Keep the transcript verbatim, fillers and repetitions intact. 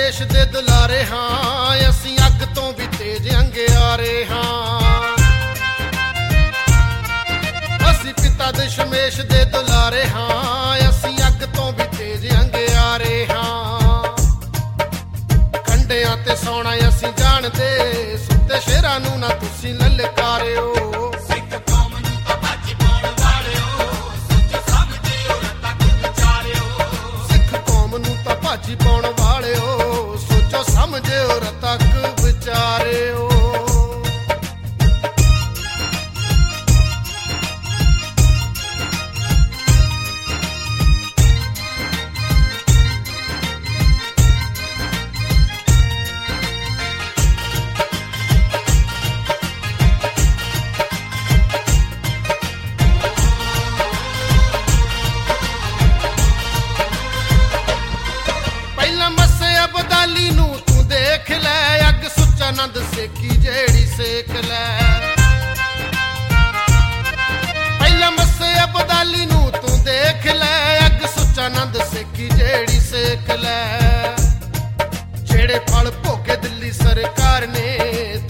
ਦਸ਼ਮੇਸ਼ ਦੇ ਦੁਲਾਰੇ ਹਾਂ, ਅਸੀਂ ਅੱਗ ਤੋਂ ਵੀ ਤੇਜ਼ ਅੰਗਿਆਰੇ ਹਾਂ। ਅਸੀਂ ਪਿਤਾ ਦਸ਼ਮੇਸ਼ ਦੇ ਦੁਲਾਰੇ ਹਾਂ, ਅਸੀਂ ਅੱਗ ਤੋਂ ਵੀ ਤੇਜ਼ ਅੰਗਿਆਰੇ ਹਾਂ। ਕੰਢਿਆਂ ਤੇ ਸੌਣਾ ਅਸੀਂ ਜਾਣਦੇ, ਸੁੱਤੇ ਸ਼ੇਰਾਂ ਨੂੰ ਨਾ ਤੁਸੀਂ ਲਲਕਾਰਿਓ। ਸਿੱਖ ਕੌਮ ਨੂੰ ਤਾਂ ਭੱਜ ਪਾਉਣ ਵਾਲਿਓ, ਸੱਚ ਸਮਝਿਓ ਰੱਤਾ ਕਿ ਵਿਚਾਰਿਓ। ਸਿੱਖ ਕੌਮ ਨੂੰ ਤਾਂ ਭੱਜ ਪਾਉਣ ਵਾਲਿਓ, ਸੋਚੋ ਸਮਝਿਓ ਰੱਤਾ ਕਿ ਵਿਚਾਰਿਓ। ਅਬਦਾਲੀ ਨੂੰ ਤੂੰ ਦੇਖ ਲੈ, ਅੱਗ ਸੁੱਚਾ ਨੰਦ ਸੇਕੀ ਜਿਹੜੀ ਸੇਕ ਲੈ। ਪਹਿਲਾਂ ਮੱਸੇ ਅਬਦਾਲੀ ਨੂੰ ਤੂੰ ਦੇਖ ਲੈ, ਅੱਗ ਸੁੱਚਾ ਨੰਦ ਸੇਕੀ ਜਿਹੜੀ ਸੇਕ ਲੈ। ਜਿਹੜੇ ਫਲ ਭੋਗੇ ਦਿੱਲੀ ਸਰਕਾਰ ਨੇ